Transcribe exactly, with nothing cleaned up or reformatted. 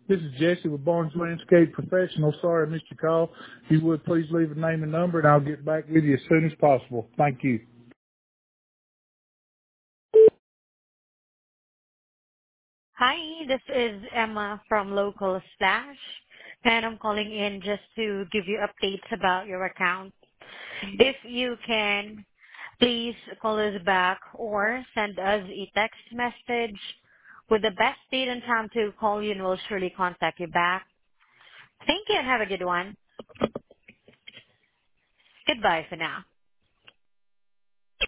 This is Jesse with Barnes Landscape Professional. Sorry I missed your call. If you would please leave a name and number, and I'll get back with you as soon as possible. Thank you. Hi, this is Emma from Local Slash, and I'm calling in just to give you updates about your account. If you can, please call us back or send us a text message with the best date and time to call you, and we'll surely contact you back. Thank you and have a good one. Goodbye for now.